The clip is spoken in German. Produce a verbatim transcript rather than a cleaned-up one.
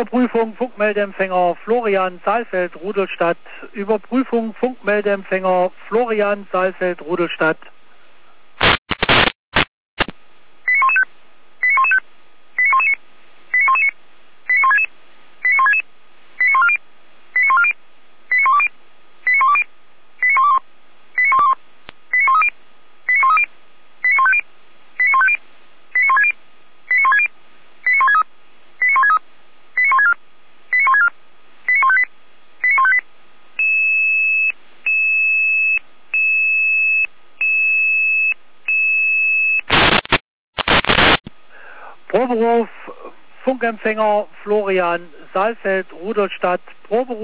Überprüfung Funkmeldeempfänger Florian Saalfeld Rudolstadt. Überprüfung Funkmeldeempfänger Florian Saalfeld Rudolstadt. Proberuf Funkempfänger Florian Saalfeld Rudolstadt. Proberuf